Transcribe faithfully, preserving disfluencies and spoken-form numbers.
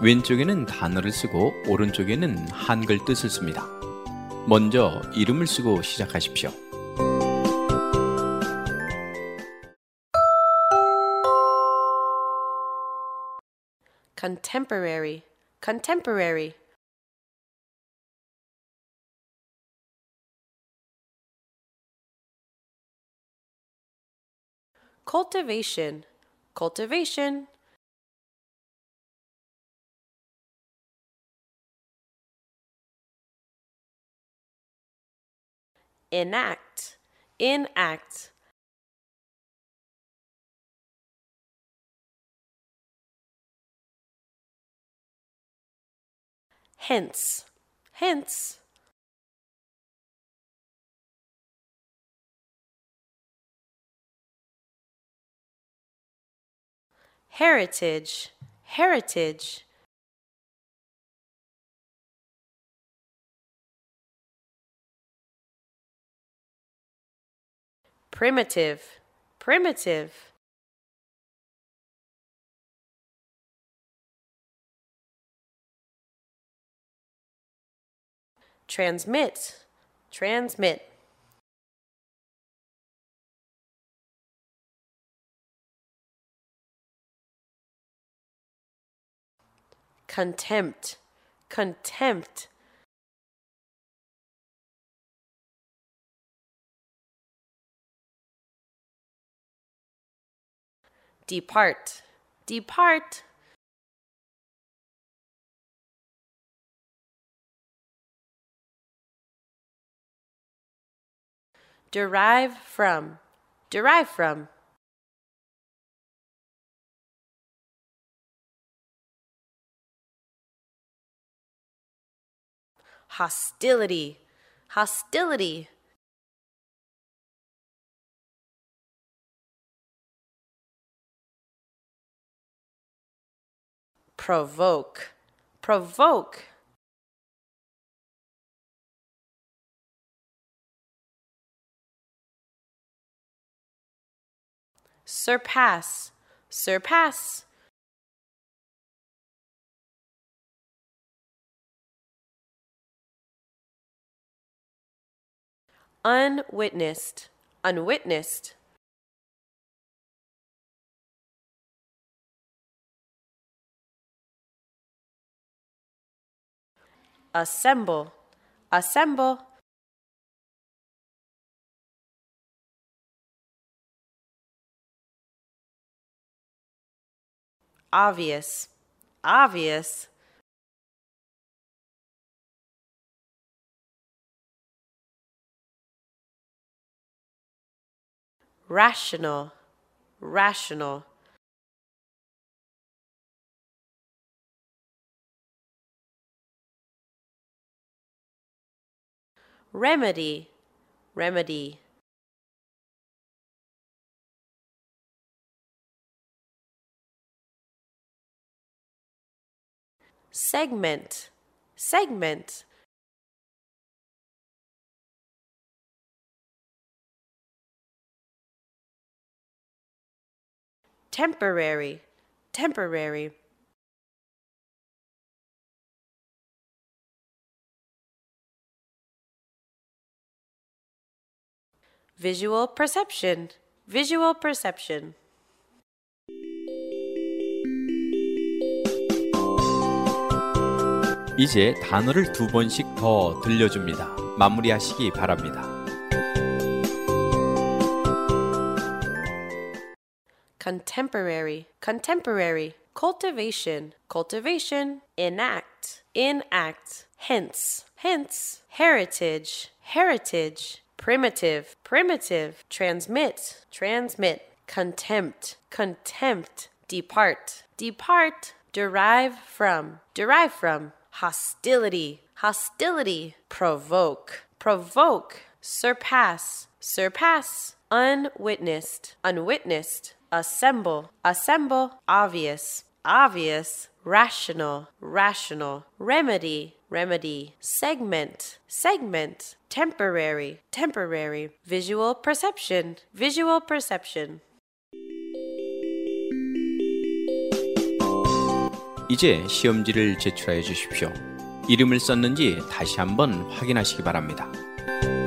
왼쪽에는 단어를 쓰고 오른쪽에는 한글 뜻을 씁니다. 먼저 이름을 쓰고 시작하십시오. contemporary, contemporary. cultivation, cultivation. enact, enact. hence, hence. heritage, heritage. primitive, primitive. transmit, transmit. contempt, contempt. depart, depart. derive from, derive from. hostility, hostility. provoke, provoke. surpass, surpass. unwitnessed, unwitnessed. assemble, assemble. obvious, obvious. rational, rational. remedy, remedy. segment, segment. temporary, temporary. visual perception, visual perception. 이제 단어를 두 번씩 더 들려줍니다. 마무리하시기 바랍니다. contemporary, contemporary. cultivation, cultivation. enact, enact. hence, hence. heritage, heritage. primitive, primitive. transmit, transmit. contempt, contempt. depart, depart. derive from, derive from. hostility, hostility. provoke, provoke. surpass, surpass. unwitnessed, unwitnessed. assemble, assemble. obvious, obvious. rational, rational. remedy, remedy. segment, segment. temporary, temporary. visual perception, visual perception. 이제 시험지를 제출하여 주십시오. 이름을 썼는지 다시 한번 확인하시기 바랍니다.